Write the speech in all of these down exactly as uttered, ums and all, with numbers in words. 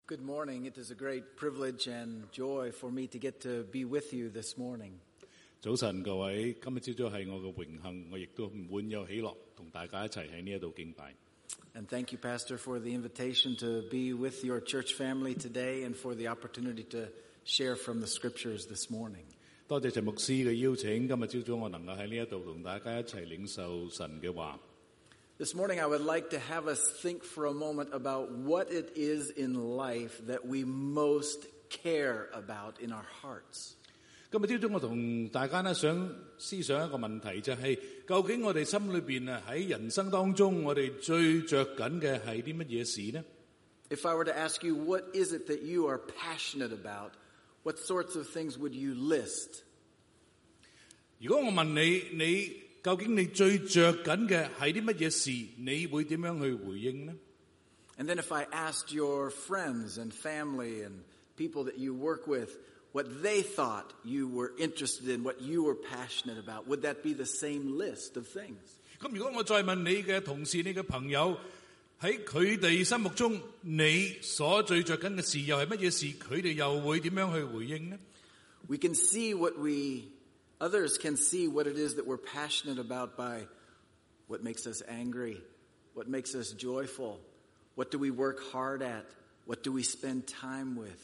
Good morning. It is a great privilege and joy for me to get to be with you this morning. 早晨，各位，今日朝早係我嘅榮幸，我亦都滿有喜樂，同大家一齊喺呢一度敬拜。 And thank you, Pastor, for the invitation to be with your church family today and for the opportunity to share from the scriptures this morning. 多謝陳牧師嘅邀請，今日朝早我能夠喺呢一度同大家一齊領受神嘅話。 This morning I would like to have us think for a moment about what it is in life that we most care about in our hearts. 今日朝早我同大家呢想思想一個問題，就係究竟我哋心裏邊啊喺人生當中，我哋最着緊嘅係啲乜嘢事呢？ If I were to ask you, what is it that you are passionate about, what sorts of things would you list? 如果我問你，你究竟你最着緊嘅係啲乜嘢事？你會點樣去回應呢？ And then if I asked your friends and family and people that you work with what they thought you were interested in, what you were passionate about, would that be the same list of things? 咁如果我再問你嘅同事、你嘅朋友，喺佢哋心目中，你所最着緊嘅事又係乜嘢事？佢哋又會點樣去回應呢？ We can see what we Others can see what it is that we're passionate about by what makes us angry, what makes us joyful, what do we work hard at, what do we spend time with.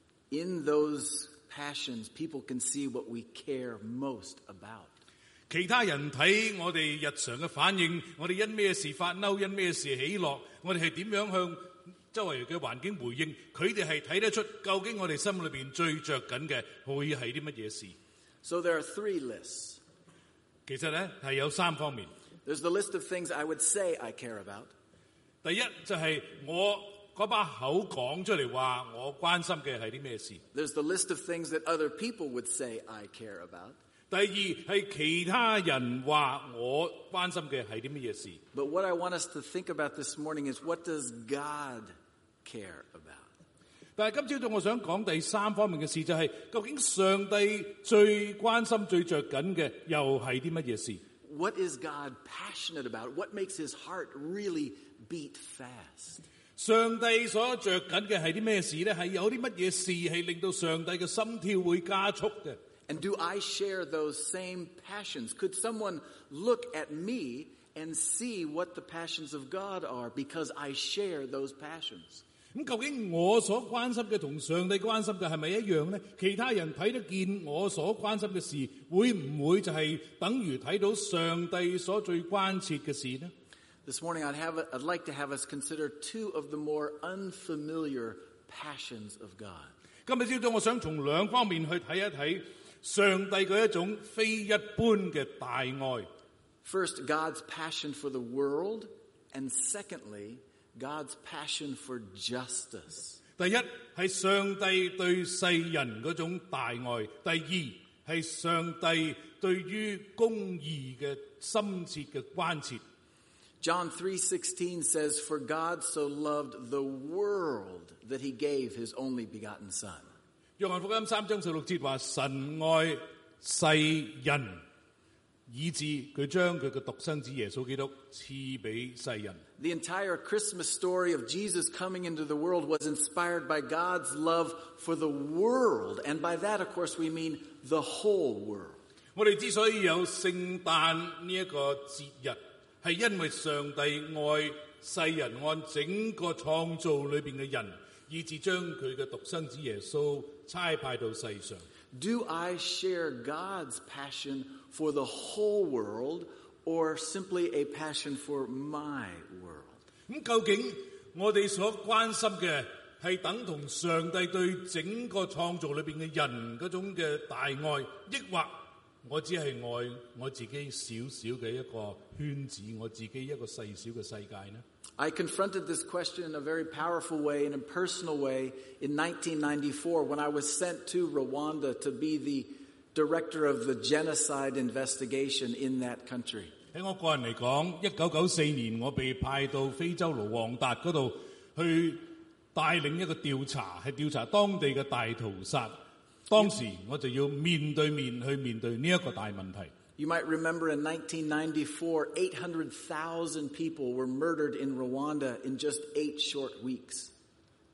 In those passions, people can see what we care most about. 其他人睇我哋日常嘅反應，我哋因咩事發嬲，因咩事喜樂，我哋係點樣向周圍嘅環境回應，佢哋係睇得出究竟我哋心裏邊最着緊嘅會係啲乜嘢事。 So there are three lists. 其實咧係有三方面。 There's the list of things I would say I care about. 第一就係我嗰把口講出嚟話我關心嘅係啲咩事。 There's the list of things that other people would say I care about. 第二係其他人話我關心嘅係啲乜嘢事。 But what I want us to think about this morning is, what does God care about? 但係今朝早我想講第三方面嘅事，就係究竟上帝最關心、最着緊嘅又係啲乜嘢事？ What is God passionate about? What makes his heart really beat fast? 上帝所着緊嘅係啲咩事呢？係有啲乜嘢事係令到上帝嘅心跳會加速嘅？ And do I share those same passions? Could someone look at me and see what the passions of God are because I share those passions? 咁究竟我所關心嘅同上帝關心嘅係咪一樣呢？其他人睇得見我所關心嘅事，會唔會就係等於睇到上帝所最關切嘅事呢？ This morning I'd have I'd like to have us consider two of the more unfamiliar passions of God. 今日朝早我想從兩方面去睇一睇上帝嘅一種非一般嘅大愛。 First, God's passion for the world, and secondly, God's passion for justice. 第一係上帝對世人嗰種大愛，第二係上帝對於公義嘅深切嘅關切。 John three sixteen says, "For God so loved the world that he gave his only begotten Son." 約翰福音三章十六節話：神愛世人，以致佢將佢嘅獨生子耶穌基督賜俾世人。 The entire Christmas story of Jesus coming into the world was inspired by God's love for the world. And by that, of course, we mean the whole world. 我哋之所以有聖誕呢一個節日，係因為上帝愛世人，按整個創造裏邊嘅人，以致將佢嘅獨生子耶穌差派到世上。 Do I share God's passion for the whole world, or simply a passion for my world? 咁究竟我哋所關心嘅係等同上帝對整個創造裏邊嘅人嗰種嘅大愛，抑或我只係愛我自己小小嘅一個圈子，我自己一個細小嘅世界呢？ I confronted this question in a very powerful way, in a personal way, in nineteen ninety-four when I was sent to Rwanda to be the director of the genocide investigation in that country. 喺我個人嚟講，一九九四年我被派到非洲盧旺達嗰度去帶領一個調查，係調查當地嘅大屠殺。當時我就要面對面去面對呢一個大問題。 You might remember in nineteen ninety-four, eight hundred thousand people were murdered in Rwanda in just eight short weeks.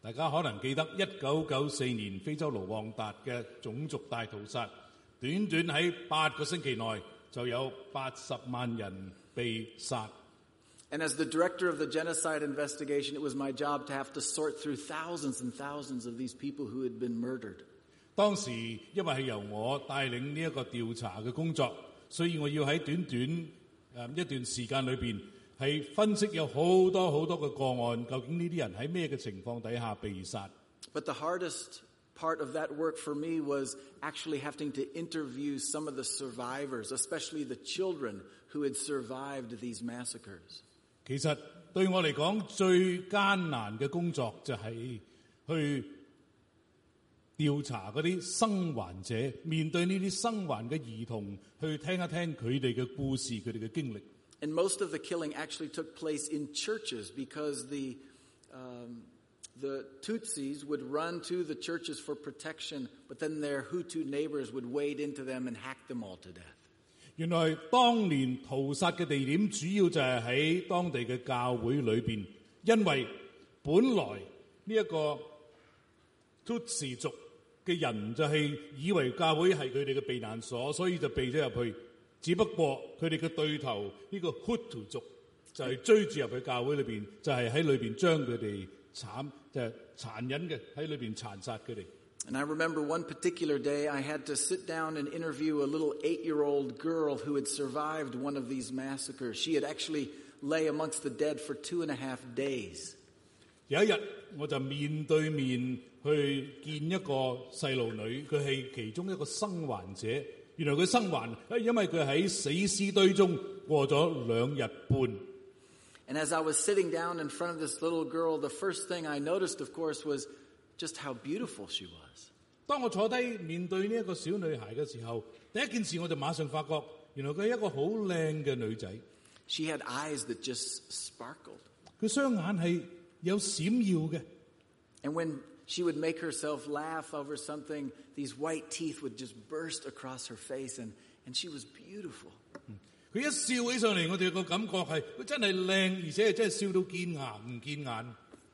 大家可能記得一九九四年非洲盧旺達嘅種族大屠殺，短短喺八個星期內就有八十萬人被殺。 And as the director of the genocide investigation, it was my job to have to sort through thousands and thousands of these people who had been murdered. 當時因為係由我帶領呢一個調查嘅工作，所以我要喺短短誒一段時間裏邊係分析有好多好多嘅個案，究竟呢啲人喺咩嘅情況底下被殺。 But the hardest part of that work for me was actually having to interview some of the survivors, especially the children who had survived these massacres. 其實對我嚟講，最艱難嘅工作就係去調查嗰啲生還者，面對呢啲生還嘅兒童，去聽一聽佢哋嘅故事，佢哋嘅經歷。 And most of the killing actually took place in churches because the um, the Tutsis would run to the churches for protection, but then their Hutu neighbors would wade into them and hack them all to death. 原來當年屠殺嘅地點主要就係喺當地嘅教會裏邊，因為本來呢一個 Tutsi 族嘅人就係以為教會係佢哋嘅避難所，所以就避咗入去。只不過佢哋嘅對頭呢個 Hutu 族就係追住入去教會裏邊，就係喺裏邊將佢哋慘就係殘忍嘅喺裏邊殘殺佢哋。 And I remember one particular day I had to sit down and interview a little eight-year-old girl who had survived one of these massacres. She had actually lay amongst the dead for two and a half days. 有一日我就面對面去見一個細路女，佢係其中一個生還者。原來佢生還，因為佢喺死屍堆中過咗兩日半。 And as I was sitting down in front of this little girl, the first thing I noticed, of course, was just how beautiful she was. 當我坐低面對呢一個小女孩嘅時候，第一件事我就馬上發覺，原來佢係一個好靚嘅女仔。 She had eyes that just sparkled. 佢雙眼係有閃耀嘅。 And when she would make herself laugh over something, these white teeth would just burst across her face, and, and she was beautiful. 佢一笑起上嚟，我哋個感覺係佢真係靚，而且係真係笑到見牙唔見眼。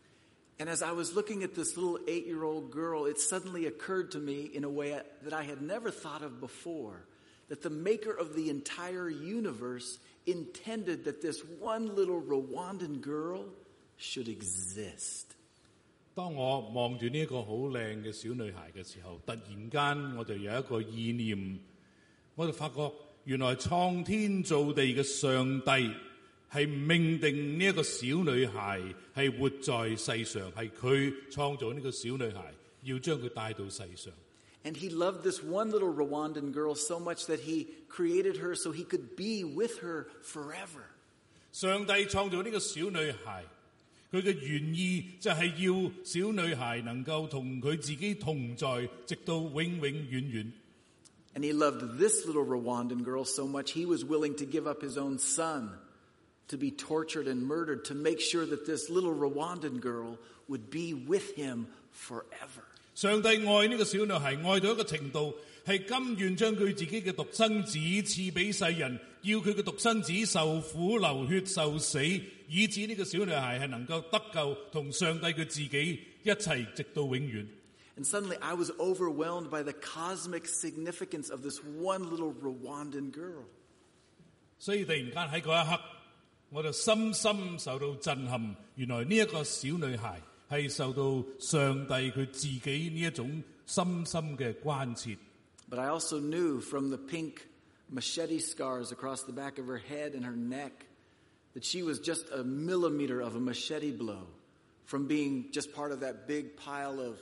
And as I was looking at this little eight-year-old girl, it suddenly occurred to me in a way that I had never thought of before, that the maker of the entire universe intended that this one little Rwandan girl should exist. 當我望住呢一個好靚嘅小女孩嘅時候，突然間我就有一個意念，我就發覺原來創天造地嘅上帝係命定呢一個小女孩係活在世上，係佢創造呢個小女孩，要將佢帶到世上。 And he loved this one little Rwandan girl so much that he created her so he could be with her forever. 上帝創造呢個小女孩，佢嘅原意就係要小女孩能夠同佢自己同在，直到永永遠遠。 And he loved this little Rwandan girl so much he was willing to give up his own son to be tortured and murdered to make sure that this little Rwandan girl would be with him forever. 上帝愛呢個小女孩愛到一個程度，係甘願將佢自己嘅獨生子賜俾世人，要佢嘅獨生子受苦流血受死，以致呢個小女孩係能夠得救，同上帝佢自己一齊直到永遠。 And suddenly I was overwhelmed by the cosmic significance of this one little Rwandan girl. 所以突然間喺嗰一刻，我就深深受到震撼。原來呢一個小女孩係受到上帝佢自己呢一種深深嘅關切。 But I also knew from the pink machete scars across the back of her head and her neck that she was just a millimeter of a machete blow from being just part of that big pile of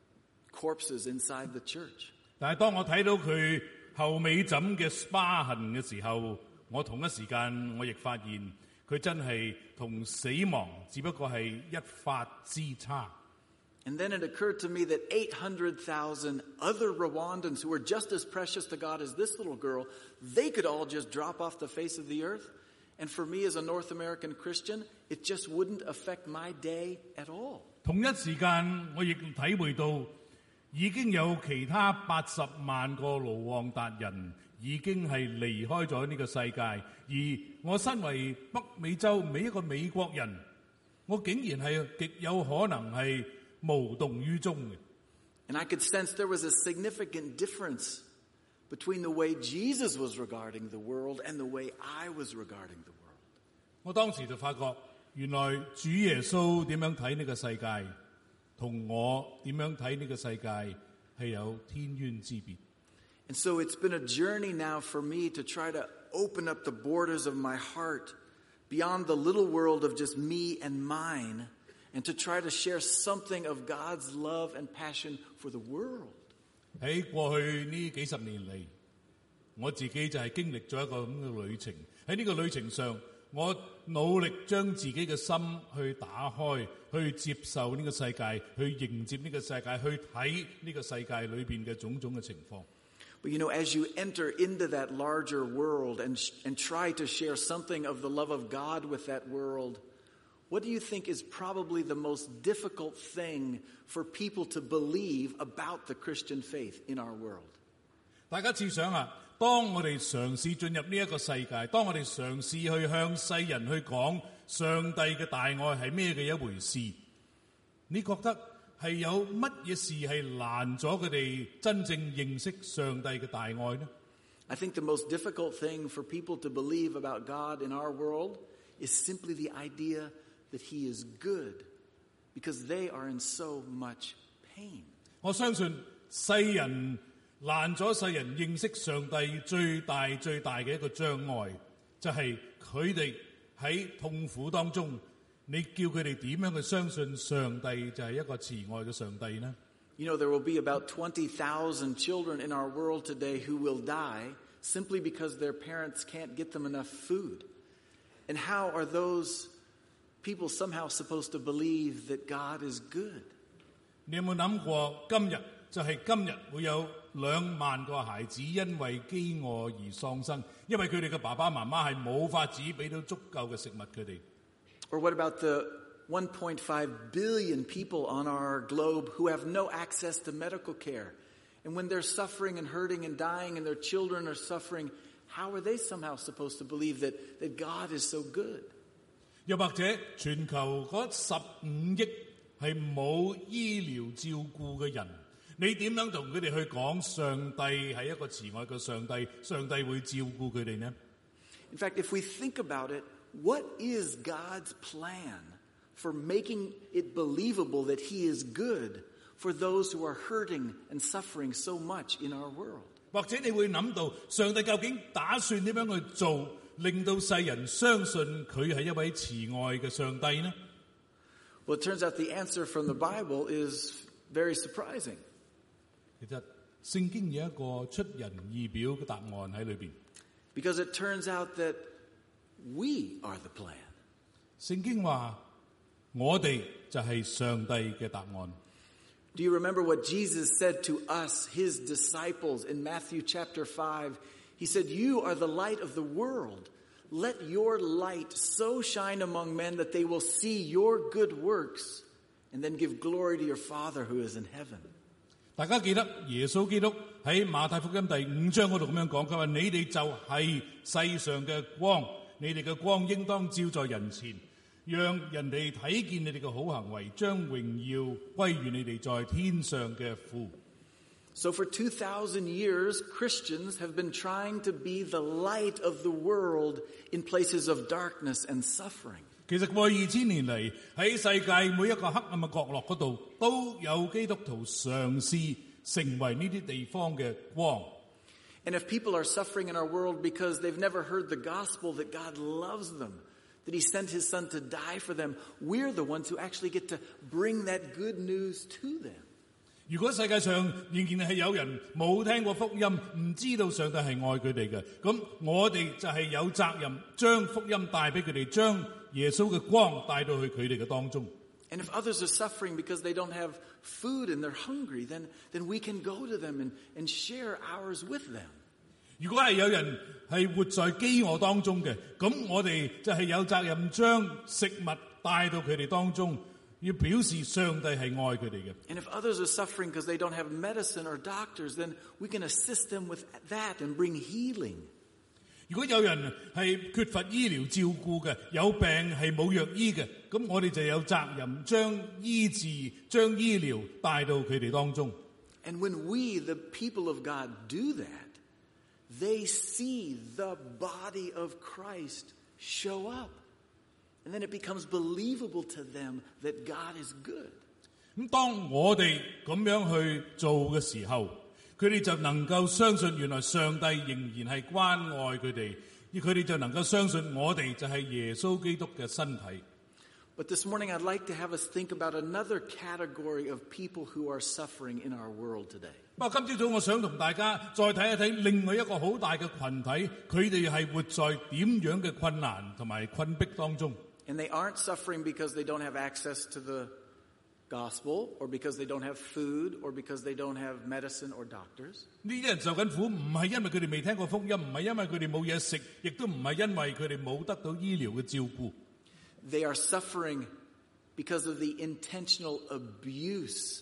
corpses inside the church. 但係當我睇到佢後尾枕嘅疤痕嘅時候，我同一時間我亦發現佢真係同死亡只不過係一髮之差。 And then it occurred to me that eight hundred thousand other Rwandans who were just as precious to God as this little girl, they could all just drop off the face of the earth. And for me as a North American Christian, it just wouldn't affect my day at all. 同一時間我亦體會到已經有其他八十萬個盧旺達人已經係離開咗呢個世界，而我身為北美洲每一個美國人，我竟然係極有可能係無動於衷嘅。 And I could sense there was a significant difference between the way Jesus was regarding the world and the way I was regarding the world. 我當時就發覺，原來主耶穌點樣睇呢個世界，同我點樣睇呢個世界係有天淵之別。 And so it's been a journey now for me to try to open up the borders of my heart beyond the little world of just me and mine, and to try to share something of God's love and passion for the world. 喺過去呢幾十年嚟，我自己就係經歷咗一個咁嘅旅程。喺呢個旅程上，我努力將自己嘅心去打開，去接受呢個世界，去迎接呢個世界，去睇呢個世界裏邊嘅種種嘅情況。 But you know, as you enter into that larger world and, and try to share something of the love of God with that world, what do you think is probably the most difficult thing for people to believe about the Christian faith in our world? 大家試想下，當我哋嘗試進入呢一個世界，當我哋嘗試去向世人去講上帝嘅大愛係咩嘅一回事，你覺得係有乜嘢事係難咗佢哋真正認識上帝嘅大愛呢？ I think the most difficult thing for people to believe about God in our world is simply the idea that He is good, because they are in so much pain. 我相信世人難咗世人認識上帝最大最大嘅一個障礙，就係佢哋喺痛苦當中。你叫佢哋點樣去相信上帝就係一個慈愛嘅上帝呢？ You know, there will be about twenty thousand children in our world today who will die simply because their parents can't get them enough food. And how are those people somehow supposed to believe that God is good? 你有冇諗過今日就係今日會有兩萬個孩子因為飢餓而喪生，因為佢哋嘅爸爸媽媽係冇法子俾到足夠嘅食物佢哋。 Or what about the one point five billion people on our globe who have no access to medical care? And when they're suffering and hurting and dying and their children are suffering, how are they somehow supposed to believe that, that God is so good? 又或者全球嗰十五億係冇醫療照顧嘅人，你點樣同佢哋去講上帝係一個慈愛嘅上帝，上帝會照顧佢哋呢？ In fact, if we think about it, what is God's plan for making it believable that He is good for those who are hurting and suffering so much in our world? 或者你會諗到上帝究竟打算點樣去做，令到世人相信佢係一位慈愛嘅上帝呢？ Well, it turns out the answer from the Bible is very surprising. 其實聖經有一個出人意表嘅答案喺裏邊。 Because it turns out that we are the plan. 聖經話我哋就係上帝嘅答案。 Do you remember what Jesus said to us, His disciples, in Matthew chapter five? He said, "You are the light of the world. Let your light so shine among men that they will see your good works and then give glory to your Father who is in heaven." 大家記得耶穌基督喺馬太福音第五章嗰度咁樣講，佢話你哋就係世上嘅光，你哋嘅光應當照在人前，讓人哋睇見你哋嘅好行為，將榮耀歸於你哋在天上嘅父。 So for two thousand years, Christians have been trying to be the light of the world in places of darkness and suffering. 其實過去二千年嚟，喺世界每一個黑暗嘅角落嗰度，都有基督徒嘗試成為呢啲地方嘅光。 And if people are suffering in our world because they've never heard the gospel that God loves them, that He sent His Son to die for them, we're the ones who actually get to bring that good news to them. 如果世界上仍然係有人冇聽過福音，唔知道上帝係愛佢哋嘅，咁我哋就係有責任將福音帶俾佢哋，將耶穌嘅光帶到去佢哋嘅當中。 And if others are suffering because they don't have food and they're hungry, then, then we can go to them and, and share ours with them. 如果係有人係活在飢餓當中嘅，咁我哋就係有責任將食物帶到佢哋當中，要表示上帝係愛佢哋嘅。 And if others are suffering because they don't have medicine or doctors, then we can assist them with that and bring healing. 如果有人係缺乏醫療照顧嘅，有病係冇藥醫嘅，咁我哋就有責任將醫治、將醫療帶到佢哋當中。 And when we, the people of God, do that, they see the body of Christ show up. And then it becomes believable to them that God is good. 咁當我哋咁樣去做嘅時候，佢哋就能夠相信原來上帝仍然係關愛佢哋，而佢哋就能夠相信我哋就係耶穌基督嘅身體。 But this morning I'd like to have us think about another category of people who are suffering in our world today. 不過今朝早我想同大家再睇一睇另外一個好大嘅群體，佢哋係活在點樣嘅困難同埋困迫當中。 And they aren't suffering because they don't have access to the gospel, or because they don't have food, or because they don't have medicine or doctors. 呢啲人受緊苦，唔係因為佢哋未聽過福音，唔係因為佢哋冇嘢食，亦都唔係因為佢哋冇得到醫療嘅照顧。 They are suffering because of the intentional abuse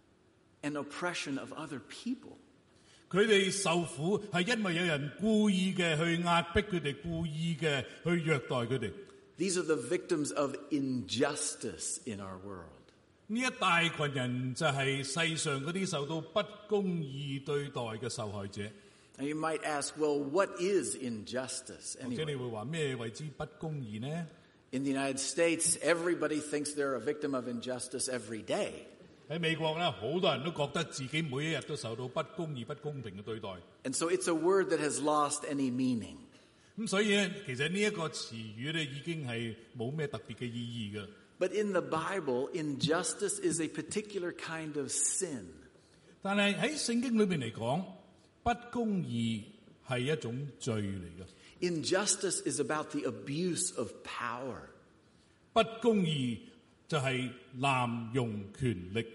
and oppression of other people. 佢哋受苦係因為有人故意嘅去壓迫佢哋，故意嘅去虐待佢哋。 These are the victims of injustice in our world. 呢一大群人就係世上嗰啲受到不公義對待嘅受害者。 Now you might ask, well, what is injustice 或者你 anyway? 會話咩為之不公義呢？ In the United States, everybody thinks they're a victim of injustice every day. 喺美國咧，好多人都覺得自己每一日都受到不公義、不公平嘅對待。 And so it's a word that has lost any meaning. 咁所以咧，其實呢一個詞語咧已經係冇咩特別嘅意義嘅。 But in the Bible, injustice is a particular kind of sin. 但係喺聖經裏邊嚟講，不公義係一種罪嚟嘅。 Injustice is about the abuse of power. 不公義就係濫用權力。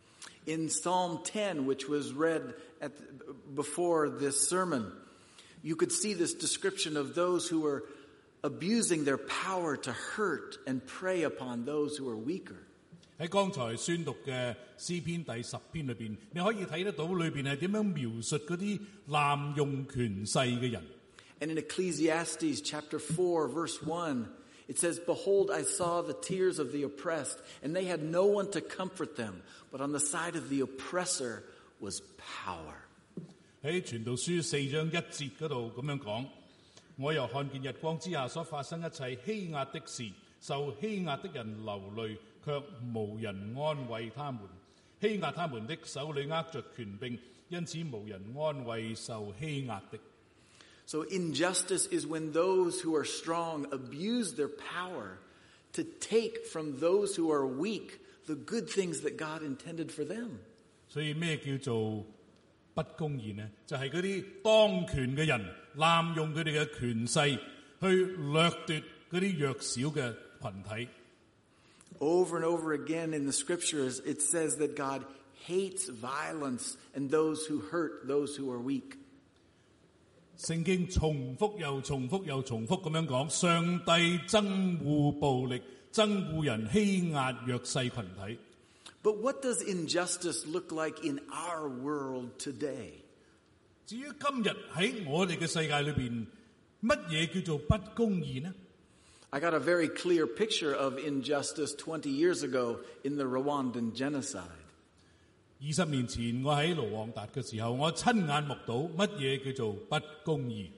In Psalm ten, which was read at, before this sermon, you could see this description of those who were abusing their power to hurt and prey upon those who are weaker. 喺剛才宣讀嘅詩篇第十篇裏邊，你可以睇得到裏邊係點樣描述嗰啲濫用權勢嘅人。 And in Ecclesiastes chapter four, verse one, it says, "Behold, I saw the tears of the oppressed, and they had no one to comfort them, but on the side of the oppressor was power." 喺傳道書四章一節嗰度咁樣講，我又看見日光之下所發生一切欺壓的事，受欺壓的人流淚，卻無人安慰他們。欺壓他們的手裏握着權柄，因此無人安慰受欺壓的。 So injustice is when those who are strong abuse their power to take from those who are weak the good things that God intended for them. 所以咩叫做不公義呢？就係嗰啲當權嘅人濫用佢哋嘅權勢去掠奪嗰啲弱小嘅群體。 Over and over again in the scriptures, it says that God hates violence and those who hurt those who are weak. 聖經重複又重複又重複咁樣講，上帝憎惡暴力，憎惡人欺壓弱勢群體。 But what does injustice look like in our world today? 至於今日喺我哋嘅世界裏邊，乜嘢叫做不公義呢？ I got a very clear picture of injustice twenty years ago in the Rwandan genocide. 二十年前我喺盧旺達嘅時候，我親眼目睹乜嘢叫做不公義。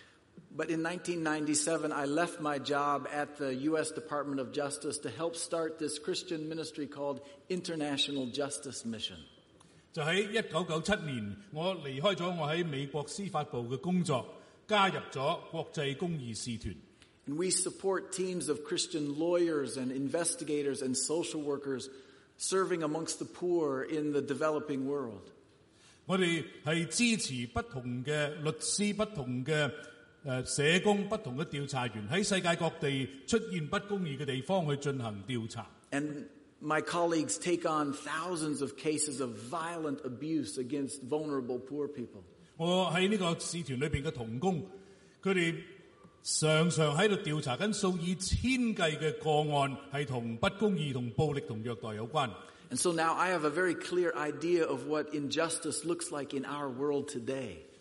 But in nineteen ninety-seven, I left my job at the U S Department of Justice to help start this Christian ministry called International Justice Mission. 就喺一九九七年，我離開咗我喺美國司法部嘅工作，加入咗國際公義使團。 And we support teams of Christian lawyers and investigators and social workers serving amongst the poor in the developing world. 我哋係支持不同嘅律師、不同嘅誒社工、不同嘅調查員喺世界各地出現不公義嘅地方去進行調查。 And my colleagues take on thousands of cases of violent abuse against vulnerable poor people. 我喺呢個使團裏邊嘅同工，佢哋常常喺度調查緊數以千計嘅個案，係同不公義、同暴力、同虐待有關。 And so now I have a very clear idea of what injustice looks like in our world today.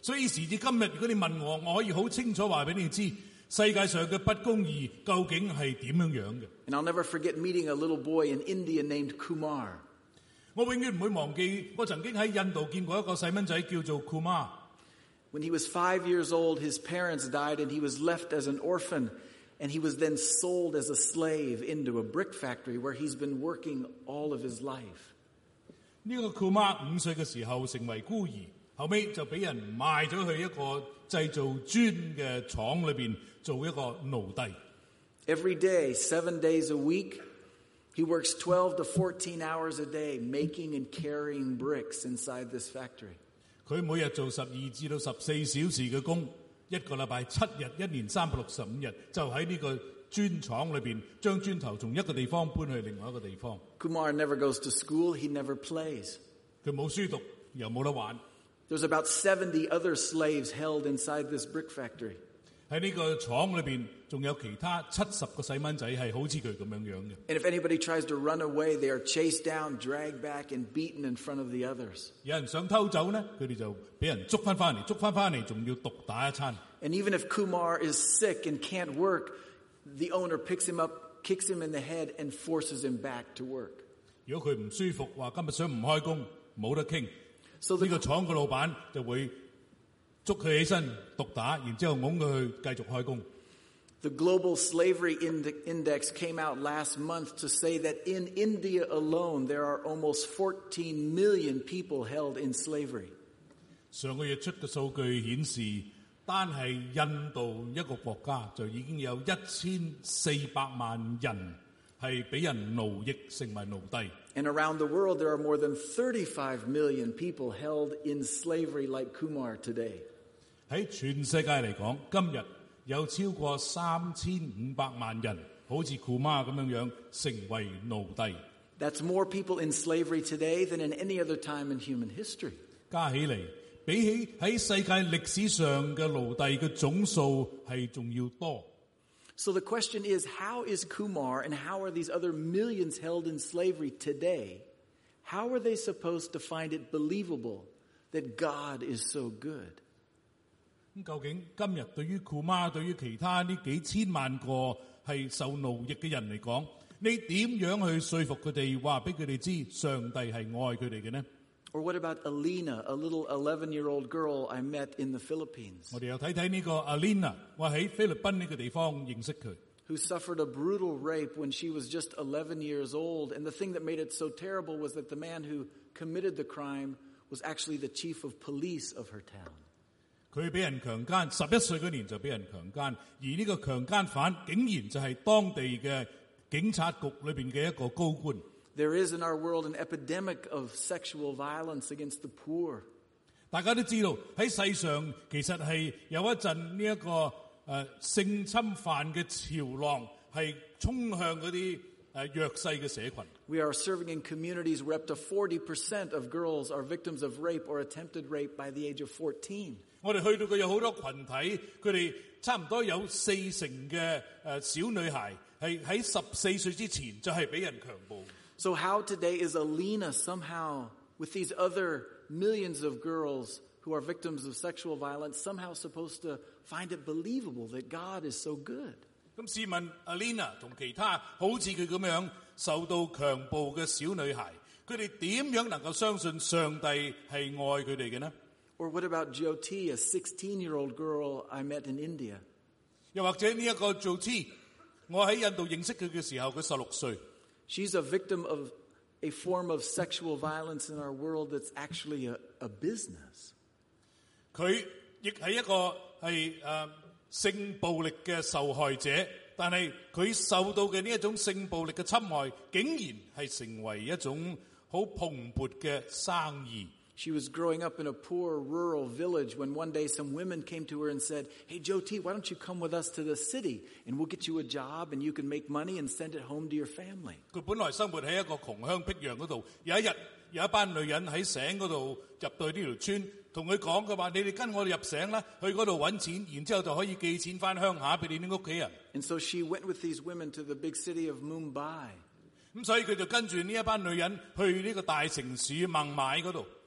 所以時至今日，如果你問我，我可以好清楚話俾你知，世界上嘅不公義究竟係點樣樣嘅。 And I'll never forget meeting a little boy in India named Kumar. 我永遠唔會忘記，我曾經喺印度見過一個細蚊仔叫做 Kumar。 When he was five years old, his parents died and he was left as an orphan. And he was then sold as a slave into a brick factory where he's been working all of his life. 呢個 Kumar 五歲嘅時候成為孤兒，後尾就俾人賣咗去一個製造磚嘅廠裏邊做一個奴隸。 Every day, seven days a week, he works twelve to fourteen hours a day making and carrying bricks inside this factory. 佢每日做十二至到十四小時嘅工，一個禮拜七日，一年三百六十五日，就喺呢個磚廠裏邊將磚頭從一個地方搬去另外一個地方。 Kumar never goes to school, he never plays. 佢冇書讀，又冇得玩。 There's about seventy other slaves held inside this brick factory. 喺呢個廠裏邊仲有其他七十個細蚊仔係好似佢咁樣樣嘅。 And if anybody tries to run away, they are chased down, dragged back, and beaten in front of the others. 有人想偷走呢，佢哋就俾人捉翻翻嚟，捉翻翻嚟，仲要毒打一餐。 And even if Kumar is sick and can't work, the owner picks him up, kicks him in the head, and forces him back to work. 如果佢唔舒服，話今日想唔開工，冇得傾， So 呢 the, 個廠嘅老闆就會捉佢起身毒打，然之後拱佢去繼續開工。 the Global Slavery Index came out last month to say that in India alone, there are almost fourteen million people held in slavery. 上個月出嘅數據顯示，單係印度一個國家就已經有一千四百萬人係俾人奴役成為奴隸。 And around the world, there are more than thirty-five million people held in slavery like Kumar today. 喺全世界嚟講，今日有超過三千五百萬人好似庫媽咁樣樣成為奴隸。 That's more people in slavery today than in any other time in human history. 加起嚟，比起喺世界歷史上嘅奴隸嘅總數係仲要多。 So the question is, how is Kumar and how are these other millions held in slavery today? How are they supposed to find it believable that God is so good? 咁究竟今日對於庫媽，對於其他呢幾千萬個係受奴役嘅人嚟講，你點樣去說服佢哋，話俾佢哋知上帝係愛佢哋嘅呢？ Or what about Alina, a little eleven-year-old girl I met in the Philippines, 我哋又睇睇呢個 Alina， 我喺菲律賓呢個地方認識佢。 who suffered a brutal rape when she was just eleven years old. And the thing that made it so terrible was that the man who committed the crime was actually the chief of police of her town. 佢俾人強姦，十一歲嗰年就俾人強姦，而呢個強姦犯竟然就係當地嘅警察局裏邊嘅一個高官。 There is in our world an epidemic of sexual violence against the poor. 大家都知道喺世上其實係有一陣呢一個誒、呃、性侵犯嘅潮浪係衝向嗰啲誒弱勢嘅社群。 We are serving in communities where up to forty percent of girls are victims of rape or attempted rape by the age of fourteen. 我哋去到嘅有好多群體，佢哋差唔多有四成嘅誒小女孩係喺十四歲之前就係俾人強暴。 So how today is Alina somehow, with these other millions of girls who are victims of sexual violence, somehow supposed to find it believable that God is so good? 咁試問 Alina 同其他好似佢咁樣受到強暴嘅小女孩，佢哋點樣能夠相信上帝係愛佢哋嘅呢？ Or what about Jyoti, a sixteen-year-old girl I met in India? 又或者呢一個 Jyoti， 我喺印度認識佢嘅時候，佢十六歲。 She's a victim of a form of sexual violence in our world that's actually a, a business. 佢亦係一個係誒、呃、性暴力嘅受害者，但係佢受到嘅呢一種性暴力嘅侵害，竟然係成為一種好蓬勃嘅生意。 She was growing up in a poor rural village when one day some women came to her and said, "Hey, Jyoti, why don't you come with us to the city and we'll get you a job and you can make money and send it home to your family." 佢本來生活喺一個窮鄉僻壤嗰度，有一日有一班女人喺城嗰度入到呢條村，同佢講嘅話：你哋跟我哋入城啦，去嗰度揾錢，然之後就可以寄錢翻鄉下俾你啲屋企人。 And so she went with these women to the big city of Mumbai. 咁所以佢就跟住呢一班女人去呢個大城市孟買嗰度。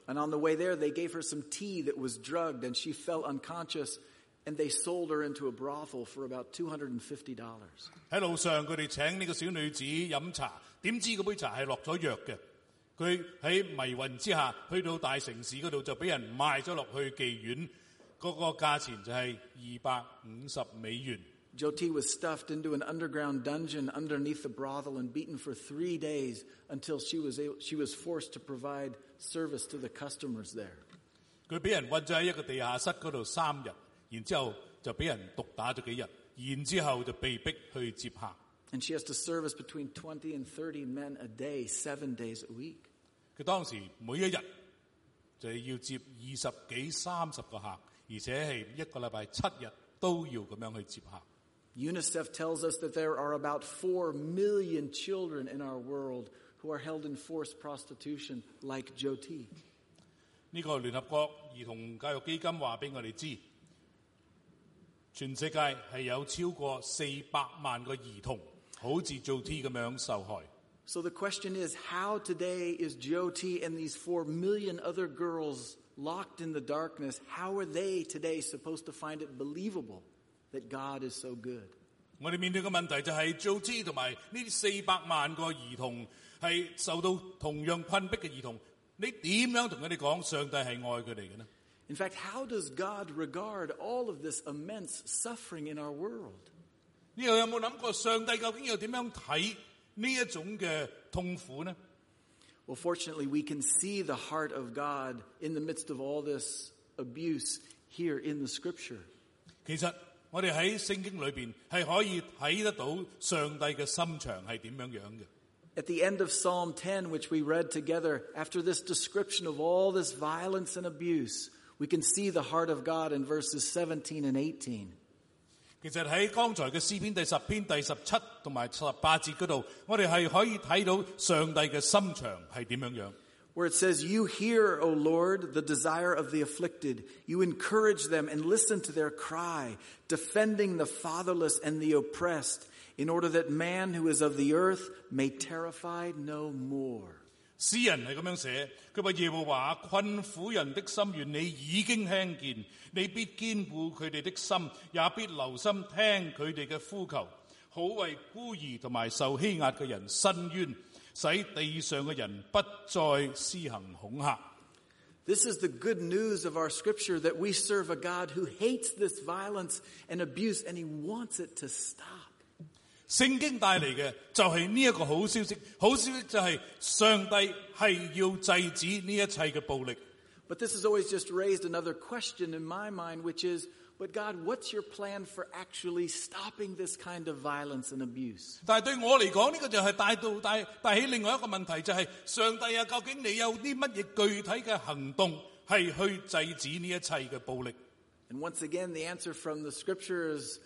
And on the way there, they gave her some tea that was drugged, and she fell unconscious, and they sold her into a brothel for about two hundred fifty dollars. 喺路上，佢哋請呢個小女子飲茶，點知嗰杯茶係落咗藥嘅。佢喺迷暈之下，去到大城市嗰度就俾人賣咗落去妓院，嗰個價錢就係二百五十美元。 Jyoti was stuffed into an underground dungeon underneath the brothel and beaten for three days until she was able, she was forced to provide service to the customers there. 佢俾人韞咗喺一個地下室嗰度三日，然之後就俾人毒打咗幾日，然之後就被逼去接客。 And she has to service between twenty and thirty men a day, seven days a week. 佢當時每一日就要接二十幾三十個客，而且係一個禮拜七日都要咁樣去接客。 UNICEF tells us that there are about four million children in our world who are held in forced prostitution like Jyoti. 呢個聯合國兒童教育基金話俾我哋知，全世界係有超過四百萬個兒童好似 Jyoti 咁樣受害。 So the question is, how today is Jyoti and these four million other girls locked in the darkness, how are they today supposed to find it believable that God is so good? 我哋面對嘅問題就係 Jyoti 同埋呢啲四百萬個兒童係受到同樣困迫嘅兒童，你點樣同佢哋講上帝係愛佢哋嘅呢？ In fact, how does God regard all of this immense suffering in our world? 呢個有冇諗過上帝究竟又點樣睇呢一種嘅痛苦呢？ Well, fortunately, we can see the heart of God in the midst of all this abuse here in the Scripture. 其實我哋喺聖經裏邊係可以睇得到上帝嘅心腸係點樣樣嘅。 At the end of Psalm ten, which we read together, after this description of all this violence and abuse, we can see the heart of God in verses seventeen and eighteen. 其實喺剛才嘅詩篇第十篇第十七同埋十八節嗰度，我哋係可以睇到上帝嘅心腸係點樣樣。 Where it says, "You hear, O Lord, the desire of the afflicted. You encourage them and listen to their cry, defending the fatherless and the oppressed, in order that man who is of the earth may terrify no more." 詩人係咁樣寫，佢話耶和華困苦人的心願你已經聽見，你必堅固佢哋的心，也必留心聽佢哋嘅呼求，好為孤兒同埋受欺壓嘅人伸冤，使地上嘅人不再施行恐嚇。 This is the good news of our Scripture, that we serve a God who hates this violence and abuse, and He wants it to stop. 聖經帶嚟嘅就係呢一個好消息，好消息就係上帝係要制止呢一切嘅暴力。 But this has always just raised another question in my mind, which is, but God, what's your plan for actually stopping this kind of violence and abuse? 但係對我嚟講，呢個就係帶到帶帶起另外一個問題，就係上帝啊，究竟你有啲乜嘢具體嘅行動係去制止呢一切嘅暴力？ And once again, the answer from the Scripture is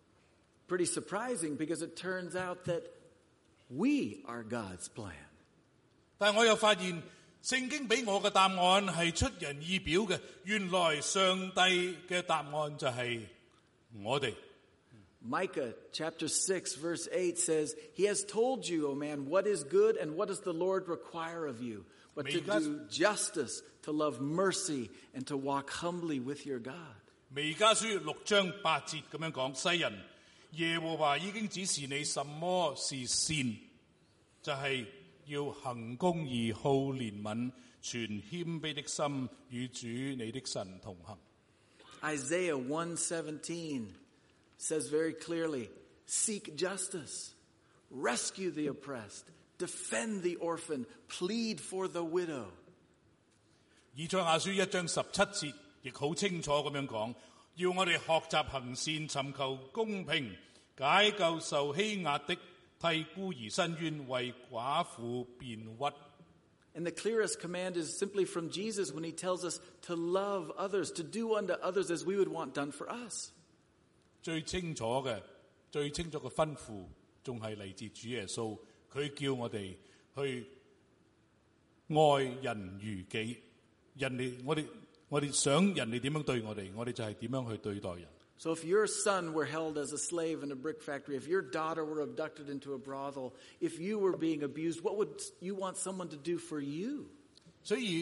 pretty surprising, because it turns out that we are God's plan. 但係我又發現聖經俾我嘅答案係出人意表嘅，原來上帝嘅答案就係我哋。 Micah chapter six verse eight says, "He has told you, O man, what is good and what does the Lord require of you, but to do justice, to love mercy, and to walk humbly with your God." 彌迦書六章八節咁樣講，世人耶和華已經指示你什麼是善，就係、是、要行公義、好憐憫、存謙卑的心，與主你的神同行。 Isaiah one seventeen says very clearly, "Seek justice, rescue the oppressed, defend the orphan, plead for the widow." 以賽亞書一章十七節亦好清楚咁樣講，要我哋學習行善，尋求公平，解救受欺壓的，替孤兒伸冤，為寡婦辯屈。 And the clearest command is simply from Jesus when He tells us to love others, to do unto others as we would want done for us. 最清楚嘅、最清楚嘅吩咐，仲係嚟自主耶穌，佢叫我哋去愛人如己。人哋我哋我哋想人哋點樣對我哋，我哋就係點樣去對待人。 So if your son were held as a slave in a brick factory, if your daughter were abducted into a brothel, if you were being abused, what would you want someone to do for you? 所以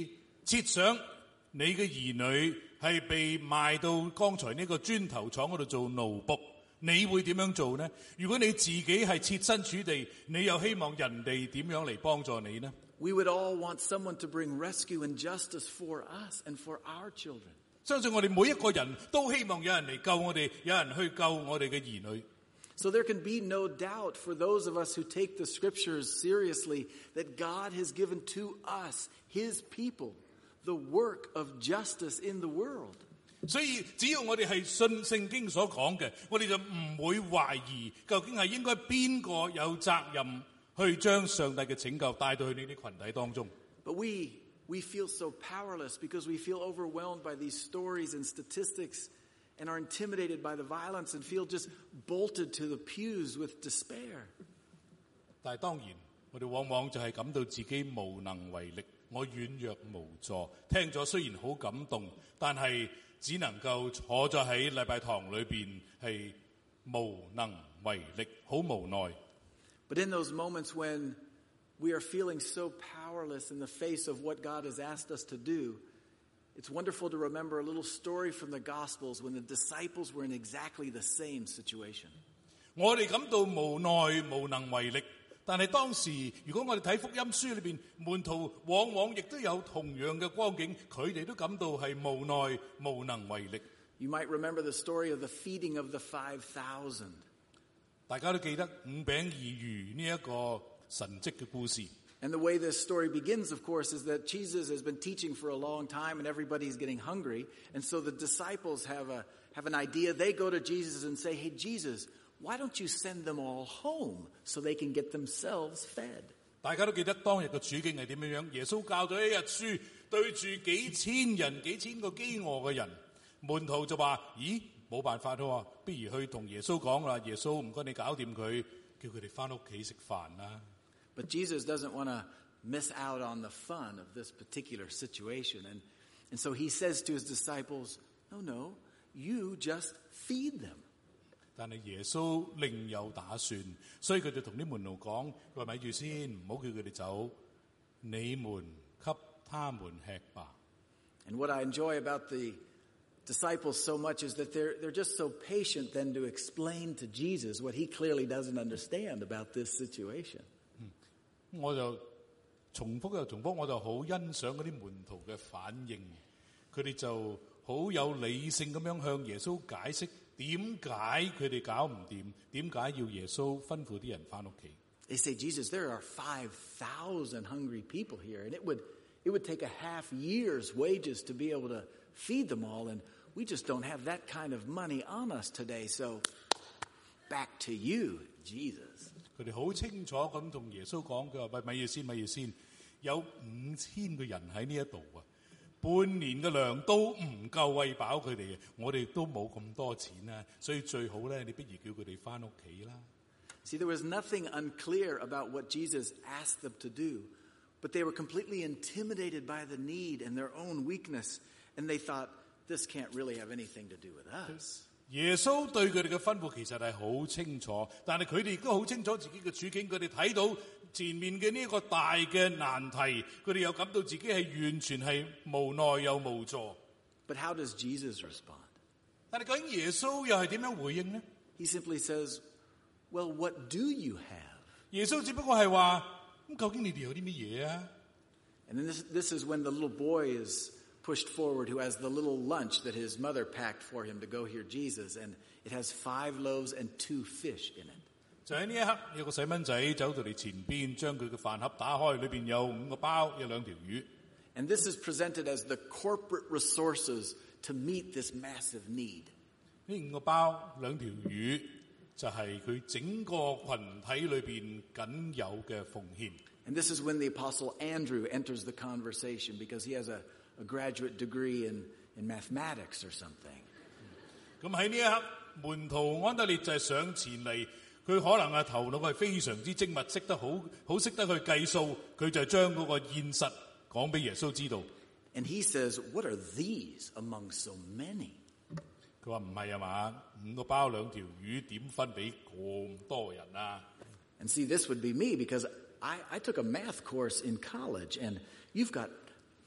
設想你嘅兒女係被賣到剛才呢個磚頭廠嗰度做奴僕，你會點樣做呢？如果你自己係設身處地，你又希望人哋點樣嚟幫助你呢？ We would all want someone to bring rescue and justice for us and for our children. 相信我哋每一個人都希望有人嚟救我哋，有人去救我哋嘅兒女。 So there can be no doubt for those of us who take the scriptures seriously that God has given to us, his people, the work of justice in the world. 所以只要我哋係信聖經所講嘅，我哋就唔會懷疑究竟係應該邊個有責任去將上帝嘅拯救帶到去呢啲群體當中。 But we, we feel so powerless because we feel overwhelmed by these stories and statistics and are intimidated by the violence and feel just bolted to the pews with despair. 但係當然，我哋往往就係感到自己無能為力，我軟弱無助。聽咗雖然好感動，但係只能夠坐咗喺禮拜堂裏邊係無能為力，好無奈。 But in those moments when we are feeling so powerless in the face of what God has asked us to do, it's wonderful to remember a little story from the Gospels when the disciples were in exactly the same situation. 我哋感到無奈無能為力，但係當時如果我哋睇福音書裏邊，門徒往往亦都有同樣嘅光景，佢哋都感到係無奈無能為力。 You might remember the story of the feeding of the five thousand. 大家都記得五餅二魚呢一個神蹟嘅故事。 And the way this story begins, of course, is that Jesus has been teaching for a long time and everybody's getting hungry. And so the disciples have a have an idea. They go to Jesus and say, hey, Jesus, why don't you send them all home so they can get themselves fed? 大家都記得當日嘅處境係點樣樣。耶穌教咗一日書，對住幾千人、幾千個飢餓嘅人，門徒就話：咦，冇辦法喎，不如去同耶穌講啦。耶穌唔該你搞掂佢，叫佢哋返屋企食飯啦。 But Jesus doesn't want to miss out on the fun of this particular situation. And, and so he says to his disciples, no, no, you just feed them. 但係耶穌另有打算，所以佢就同啲門徒講：佢話咪住先，唔好叫佢哋走，你們給他們吃吧。 And what I enjoy about the disciples so much is that they're, they're just so patient then to explain to Jesus what he clearly doesn't understand about this situation. 我就重複又重複，我就好欣賞嗰啲門徒嘅反應，佢哋就好有理性咁樣向耶穌解釋點解佢哋搞唔掂，點解要耶穌吩咐啲人返屋企。 They say, Jesus, there are five thousand hungry people here, and it would, it would take a half year's wages to be able to feed them all, and we just don't have that kind of money on us today, so back to you, Jesus. 佢哋好清楚咁同耶穌講，佢話：咪咪住先，咪住先，有五千個人喺呢一度啊，半年嘅糧都唔夠餵飽佢哋嘅，我哋都冇咁多錢啊，所以最好咧，你不如叫佢哋返屋企啦。 See, there was nothing unclear about what Jesus asked them to do, but they were completely intimidated by the need and their own weakness, and they thought, this can't really have anything to do with us. 耶穌對佢哋嘅吩咐其實係好清楚，但係佢哋亦都好清楚自己嘅處境，佢哋睇到前面嘅呢個大嘅難題，佢哋又感到自己係完全係無奈又無助。 But how does Jesus respond? 但係究竟耶穌又係點樣回應呢？ He simply says, well, what do you have? 耶穌只不過係話：咁究竟你哋有啲乜嘢啊？ And then this, this is when the little boy is pushed forward who has the little lunch that his mother packed for him to go hear Jesus, and it has five loaves and two fish in it. 就喺呢一刻，有個細蚊仔走到嚟前邊，將佢嘅飯盒打開，裏邊有五個包，有兩條魚。 And this is presented as the corporate resources to meet this massive need. 呢五個包、兩條魚，就係佢整個群體裏邊僅有嘅奉獻。 And this is when the Apostle Andrew enters the conversation because he has a, a graduate degree in, in mathematics or something. 咁喺呢一刻，門徒安德烈就係上前嚟，佢可能係頭腦係非常之精密，識得好好識得去計數，佢就將嗰個現實講俾耶穌知道。 And he says, what are these among so many? 佢話唔係啊嘛，五個包兩條魚點分俾咁多人啊？ And see, this would be me because I, I took a math course in college, and you've got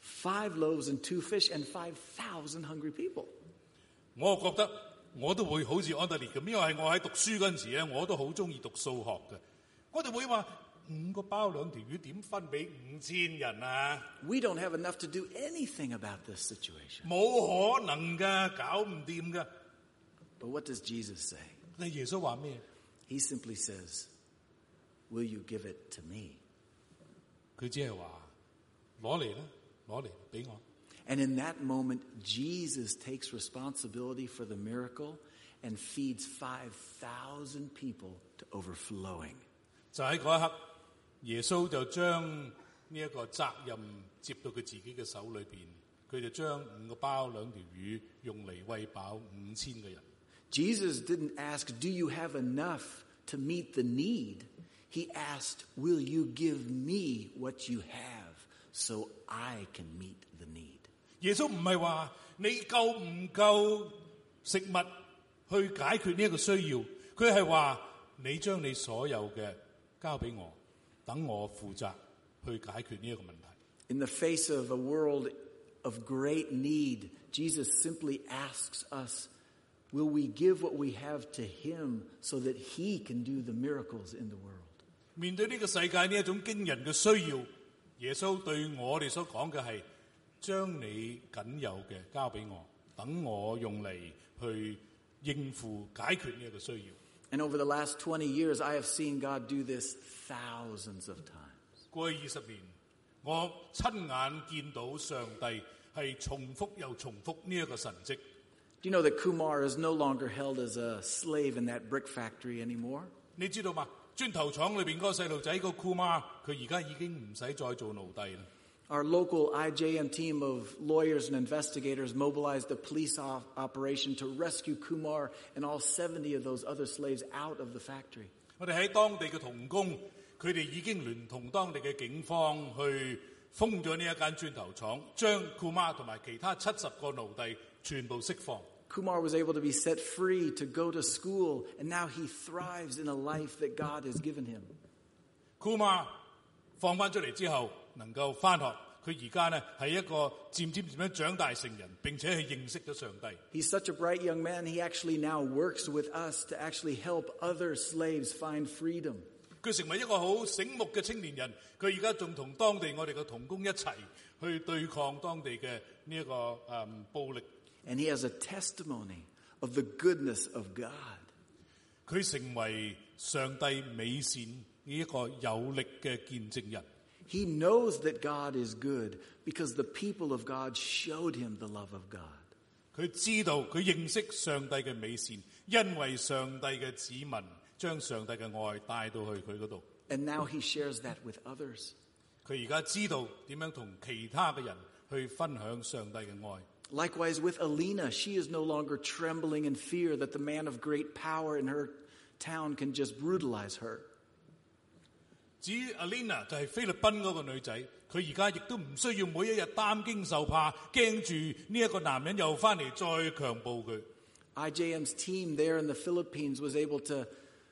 Five loaves and two fish and five thousand hungry people. 我覺得我都會好似安德烈咁，因為係我喺讀書嗰陣時咧，我都好中意讀數學嘅。我哋會話五個包兩條魚點分俾五千人啊？ We don't have enough to do anything about this situation. 冇可能㗎，搞唔掂㗎。 But what does Jesus say? 但耶穌話咩？ He simply says, "Will you give it to me?" 佢只係話攞嚟啦，攞嚟俾我。 And in that moment, Jesus takes responsibility for the miracle and feeds five thousand people to overflowing. 就喺嗰一刻，耶穌就將呢一個責任接到佢自己嘅手裏邊，佢就將五個包兩條魚用嚟餵飽五千個人。 Jesus didn't ask, "Do you have enough to meet the need?" He asked, "Will you give me what you have so I can meet the need?" 耶穌唔係話你夠唔夠食物去解決呢一個需要，佢係話你將你所有嘅交俾我，等我負責去解決呢一個問題。 In the face of a world of great need, Jesus simply asks us, will we give what we have to him so that he can do the miracles in the world? 面對呢個世界呢一種驚人嘅需要，耶穌對我哋所講嘅係將你僅有嘅交俾我，等我用嚟去應付解決呢一個需要。 And over the last twenty years, I have seen God do this thousands of times. 過去二十年，我親眼見到上帝係重複又重複呢一個神蹟。 Do you know that Kumar is no longer held as a slave in that brick factory anymore? 你知道嘛？磚頭廠裏邊嗰個細路仔個庫媽，佢而家已經唔使再做奴隸啦。 Our local I J M team of lawyers and investigators mobilized a police op- operation to rescue Kumar and all seventy of those other slaves out of the factory. 我哋喺當地嘅同工，佢哋已經聯同當地嘅警方去封咗呢一間磚頭廠，將庫媽同埋其他七十個奴隸全部釋放。 Kumar was able to be set free to go to school, and now he thrives in a life that God has given him. 庫媽放翻出嚟之後，能夠翻學，佢而家呢係一個漸漸漸樣長大成人，並且係認識咗上帝。 He's such a bright young man, he actually now works with us to actually help other slaves find freedom. 佢成為一個好醒目嘅青年人，佢而家仲同當地我哋嘅同工一齊去對抗當地嘅呢一個誒、嗯、暴力。 And he has a testimony of the goodness of God. 佢成為上帝美善呢一個有力嘅見證人。 He knows that God is good because the people of God showed him the love of God. 佢知道佢認識上帝嘅美善，因為上帝嘅子民將上帝嘅愛帶到去佢嗰度。 And now he shares that with others. 佢而家知道點樣同其他嘅人去分享上帝嘅愛。 Likewise with Alina, she is no longer trembling in fear that the man of great power in her town can just brutalize her. 至於 Alina 就係菲律賓嗰個女仔，佢而家亦都唔需要每一日擔驚受怕，驚住呢一個男人又翻嚟再強暴佢。 I J M's team there in the Philippines was able to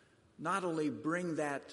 not only bring that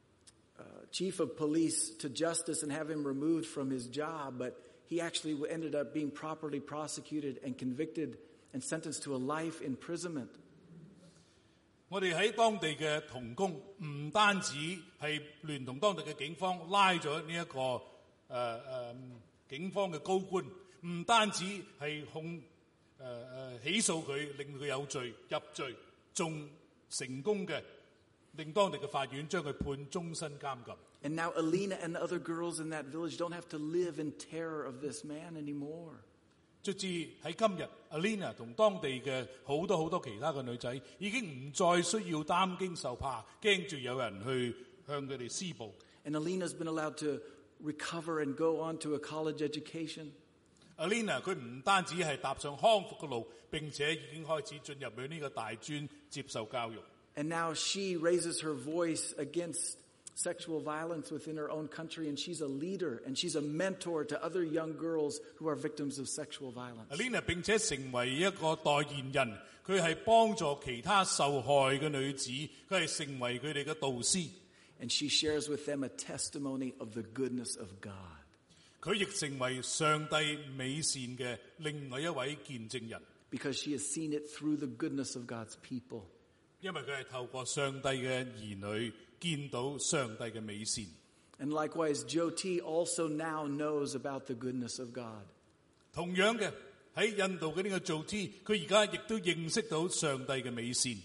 uh, chief of police to justice and have him removed from his job, but he actually ended up being properly prosecuted and convicted and sentenced to a life imprisonment. 我哋喺當地嘅同工唔單止係聯同當地嘅警方拉咗呢一個誒誒、呃呃、警方嘅高官，唔單止係控誒誒、呃、起訴佢，令佢有罪入罪，仲成功嘅令當地嘅法院將佢判終身監禁。 And now Alina and the other girls in that village don't have to live in terror of this man anymore. 卒之喺今日 ，Alina 同當地嘅好多好多其他嘅女仔已經唔再需要擔驚受怕，驚住有人去向佢哋施暴。 And Alina's been allowed to recover and go on to a college education. Alina 佢唔單止係踏上康復嘅路，並且已經開始進入去呢個大專接受教育。 And now she raises her voice against sexual violence within her own country, and she's a leader, and she's a mentor to other young girls who are victims of sexual violence. Alina 並且成為一個代言人，佢係幫助其他受害嘅女子，佢係成為佢哋嘅導師。 And she shares with them a testimony of the goodness of God. 佢亦成為上帝美善嘅另外一位見證人。 because she has seen it through the goodness of God's people. 因為佢係透過上帝嘅兒女見到上帝嘅美善。 And likewise, Joe T. also now knows about the goodness of God. 同樣嘅喺印度嘅呢個做 T， 佢而家亦都認識到上帝嘅美善。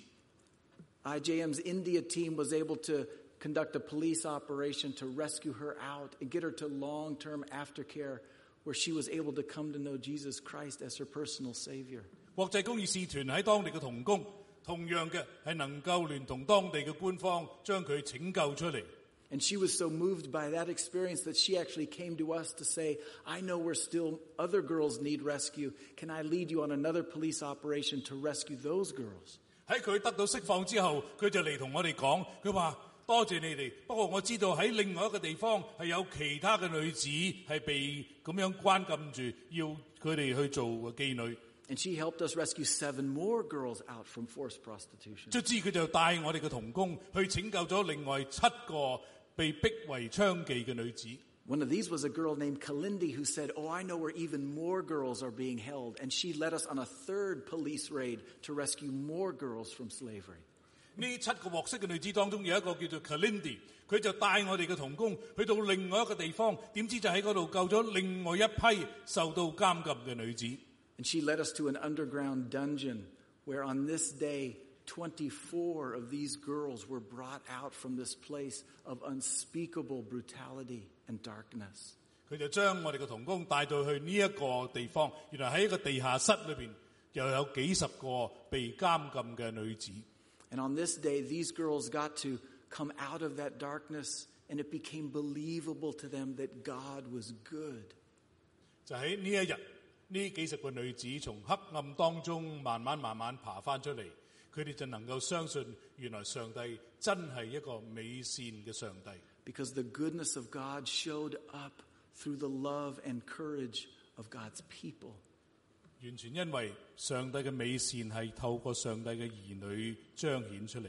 I J M's India team was able to conduct a police operation to rescue her out and get her to long-term aftercare where she was able to come to know Jesus Christ as her personal Savior. 國際公義使團喺當地嘅同工，同樣嘅係能夠聯同當地嘅官方將佢拯救出嚟。 And she was so moved by that experience that she actually came to us to say, I know where still other girls need rescue. Can I lead you on another police operation to rescue those girls? 喺佢得到釋放之後，佢就嚟同我哋講，佢話多謝你哋，不過我知道喺另外一個地方係有其他嘅女子係被咁樣關禁住，要佢哋去做妓女。 And she helped us rescue seven more girls out from forced prostitution. 卒之佢就帶我哋嘅同工去拯救咗另外七個被逼為娼妓嘅女子。 One of these was a girl named Kalindi who said, oh, I know where even more girls are being held. And she led us on a third police raid to rescue more girls from slavery. 呢七個獲釋嘅女子當中有一個叫做 Kalindi， 佢就帶我哋嘅同工去到另外一個地方，點知就喺嗰度救咗另外一批受到監禁嘅女子。 And she led us to an underground dungeon where on this day, twenty-four of these girls were brought out from this place of unspeakable brutality and darkness. 佢就將我哋嘅同工帶到去呢一個地方，原來喺一個地下室裏邊又有幾十個被監禁嘅女子。 And on this day, these girls got to come out of that darkness, and it became believable to them that God was good. 就喺呢一日，呢幾十個女子從黑暗當中慢慢慢慢爬翻出嚟，佢哋就能夠相信原來上帝真係一個美善嘅上帝。 Because the goodness of God showed up through the love and courage of God's people. 完全因為上帝嘅美善係透過上帝嘅兒女彰顯出嚟。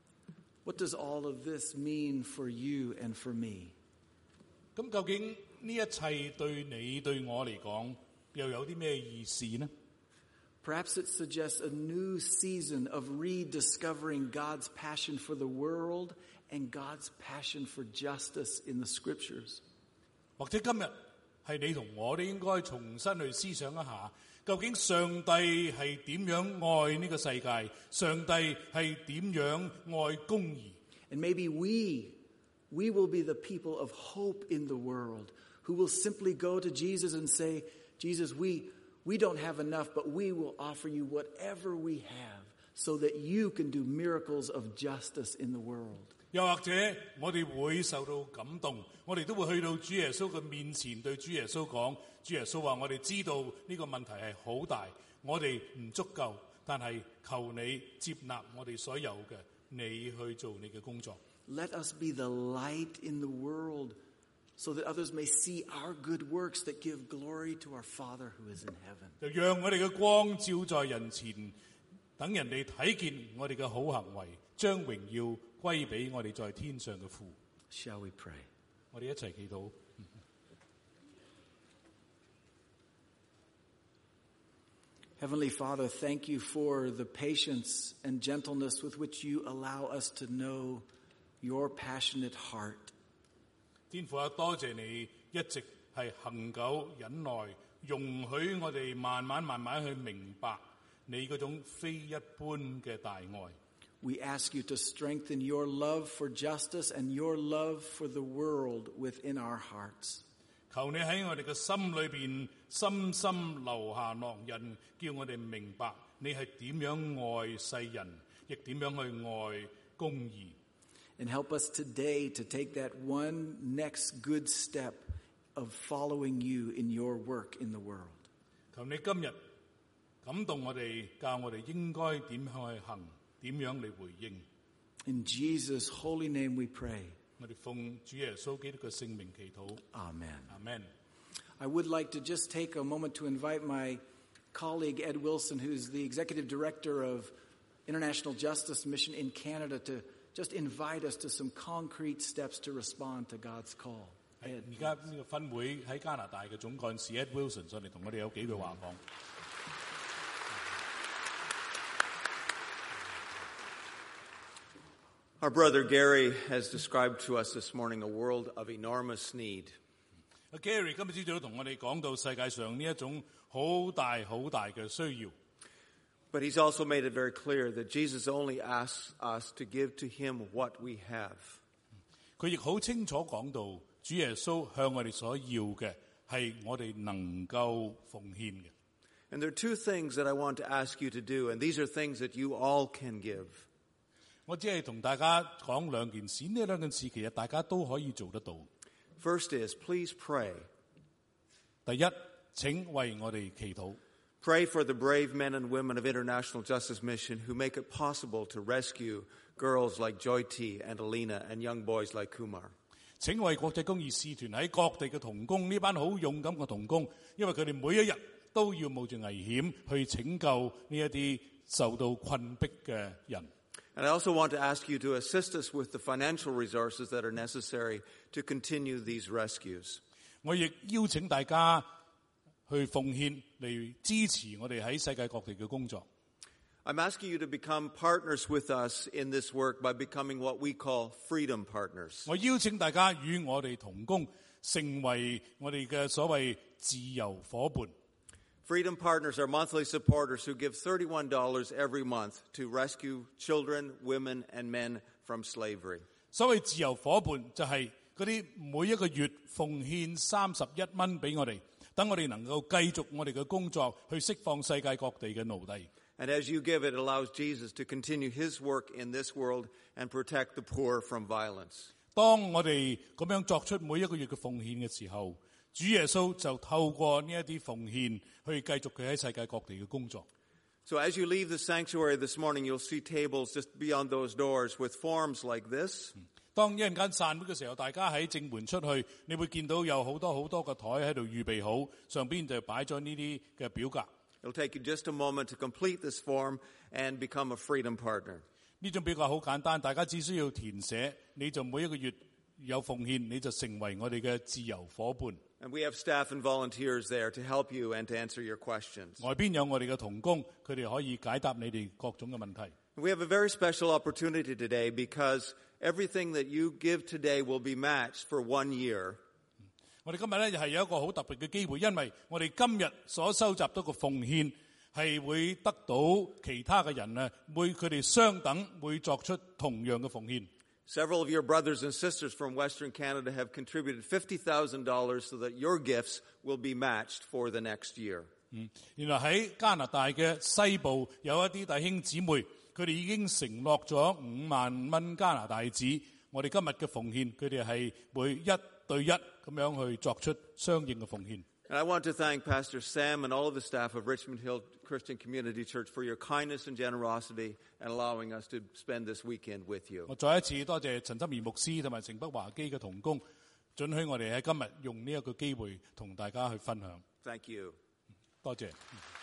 What does all of this mean for you and for me? 咁究竟呢一切對你對我嚟講又有啲咩意思呢？ Perhaps it suggests a new season of rediscovering God's passion for the world and God's passion for justice in the Scriptures. 或者今日係你同我哋應該重新去思想一下，究竟上帝係點樣愛呢個世界？上帝係點樣愛公義？ And maybe we, we will be the people of hope in the world who will simply go to Jesus and say, Jesus, we, we don't have enough, but we will offer you whatever we have so that you can do miracles of justice in the world. 又或者我哋會受到感動，我哋都會去到主耶穌嘅面前，對主耶穌講：主耶穌話我哋知道呢個問題係好大，我哋唔足夠，但係求你接納我哋所有嘅，你去做你嘅工作。 Let us be the light in the world so that others may see our good works that give glory to our Father who is in heaven. 就讓我哋嘅光照在人前，等人哋睇見我哋嘅好行為，將榮耀歸俾我哋在天上嘅父。 Shall we pray? 我哋一齊祈禱。 Heavenly Father, thank you for the patience and gentleness with which you allow us to know your passionate heart. 天父啊，多謝你一直係恒久忍耐，容許我哋慢慢慢慢去明白你嗰種非一般嘅大愛。 We ask you to strengthen your love for justice and your love for the world within our hearts. 求你喺我哋嘅心裏邊深深留下烙印，叫我哋明白你係點樣愛世人，亦點樣去愛公義。 And help us today to take that one next good step of following you in your work in the world. 求你今日感動我哋，教我哋應該點樣去行，點樣嚟回應。 In Jesus' holy name we pray. 我哋奉主耶穌基督嘅聖名祈禱。 Amen. Amen. I would like to just take a moment to invite my colleague Ed Wilson, who's the executive director of International Justice Mission in Canada, to just invite us to some concrete steps to respond to God's call. 係而家呢個分會喺加拿大嘅總幹事 Ed Wilson 上嚟同我哋有幾句話講。 Our brother Gary has described to us this morning a world of enormous need. Gary 今日朝早同我哋講到世界上呢一種好大好大嘅需要。 But he's also made it very clear that Jesus only asks us to give to him what we have. 佢亦好清楚講到，主耶穌向我哋所要嘅係我哋能夠奉獻嘅。 And there are two things that I want to ask you to do, and these are things that you all can give. 我只係同大家講兩件事，呢兩件事其實大家都可以做得到。 First is, please pray. 第一，請為我哋祈禱。 Pray for the brave men and women of International Justice Mission who make it possible to rescue girls like Joyti and Alina and young boys like Kumar. 請為國際公義使團喺各地嘅同工，呢班好勇敢嘅同工，因為佢哋每一日都要冒住危險去拯救呢一啲受到困迫嘅人。 And I also want to ask you to assist us with the financial resources that are necessary to continue these rescues. 我亦邀請大家去奉獻嚟支持我哋喺世界各地嘅工作。 I'm asking you to become partners with us in this work by becoming what we call freedom partners. 我邀請大家與我哋同工，成為我哋嘅所謂自由夥伴。 Freedom partners are monthly supporters who give thirty-one dollars every month to rescue children, women, and men from slavery. 所謂自由夥伴就係嗰啲每一個月奉獻三十一蚊俾我哋，等我哋能夠繼續我哋嘅工作，去釋放世界各地嘅奴隸。 And as you give it, it allows Jesus to continue his work in this world and protect the poor from violence. 當我哋咁樣作出每一個月嘅奉獻嘅時候，主耶穌就透過呢一啲奉獻去繼續佢喺世界各地嘅工作。 So as you leave the sanctuary this morning, you'll see tables just beyond those doors with forms like this. 當一陣間散會嘅時候，大家喺正門出去，你會見到有好多好多個台喺度預備好，上邊就擺咗呢啲嘅表格。 It'll take you just a moment to complete this form and become a freedom partner. 呢種表格好簡單，大家只需要填寫，你就每一個月有奉獻，你就成為我哋嘅自由夥伴。 And we have staff and volunteers there to help you and to answer your questions. 外邊有我哋嘅同工，佢哋可以解答你哋各種嘅問題。 We have a very special opportunity today because everything that you give today will be matched for one year. 我哋今日咧係有一個好特別嘅機會，因為我哋今日所收集到嘅奉獻係會得到其他嘅人啊，會佢哋相等會作出同樣嘅奉獻。 Several of your brothers and sisters from Western Canada have contributed fifty thousand dollars so that your gifts will be matched for the next year. 嗯，原來喺加拿大嘅西部有一啲弟兄姊妹，佢哋已經承諾咗五萬蚊加拿大紙。我哋今日嘅奉獻，佢哋係會一對一咁樣去作出相應嘅奉獻。 And I want to thank Pastor Sam and all of the staff of Richmond Hill Christian Community Church for your kindness and generosity and allowing us to spend this weekend with you. 我再一次多謝陳執儀牧師同埋城北華基嘅同工，准許我哋喺今日用呢一個機會同大家去分享。 Thank you. 多謝。